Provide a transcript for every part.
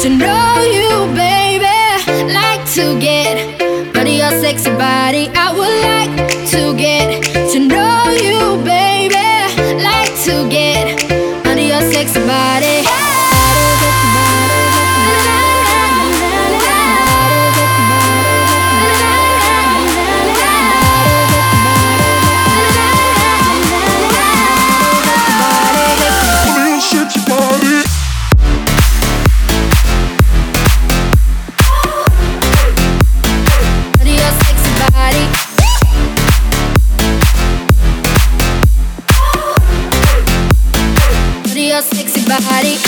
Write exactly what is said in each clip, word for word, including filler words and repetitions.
to know you, baby. Like to get under your sexy body. I would like to get to know you, baby. Like to get under your sexy body. Your sexy body.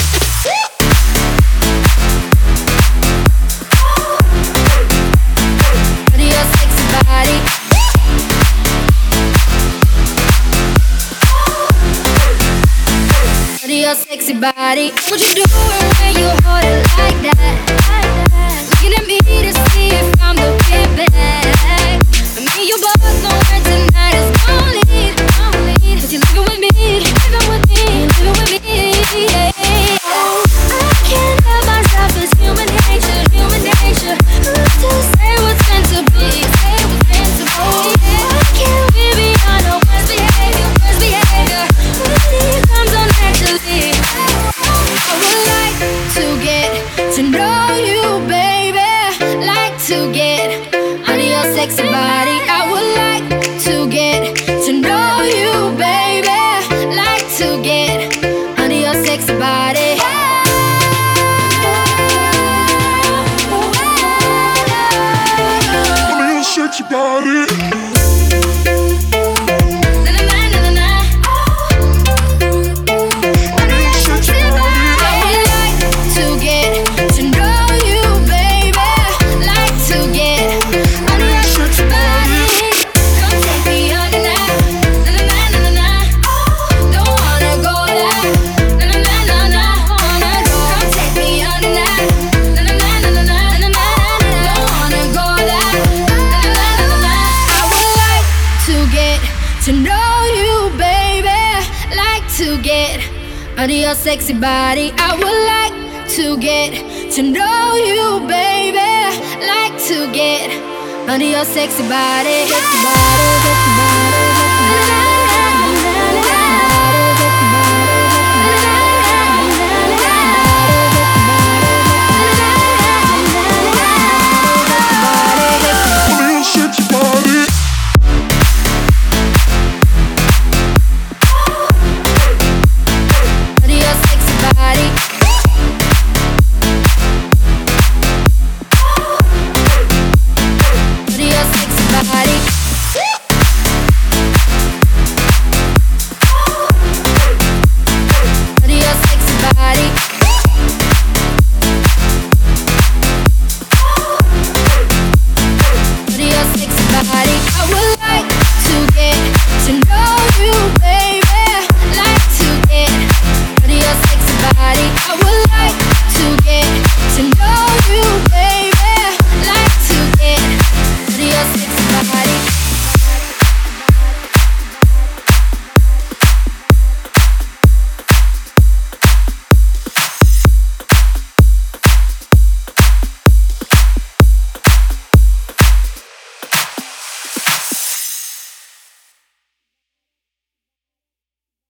Your sexy body. Your sexy body. What you do when you hold it like that? Looking at me to see if I'm looking back. Me, you both know where tonight is gon' lead. Cause you're living with me, living with me, living with me. Yeah. I can't help myself, it's human nature, human nature. To say what's meant to be, say what's meant to be. I can't be beyond no worst behavior, worst behavior. When it comes on naturally, I would like to get to know you, baby. Like to get under your sexy body. I would like to get to know you, baby. Like to get under your sexy body. Under your sexy body. To know you, baby. Like to get under your sexy body. I would like to get to know you, baby. Like to get under your sexy body. Sexy body, sexy body.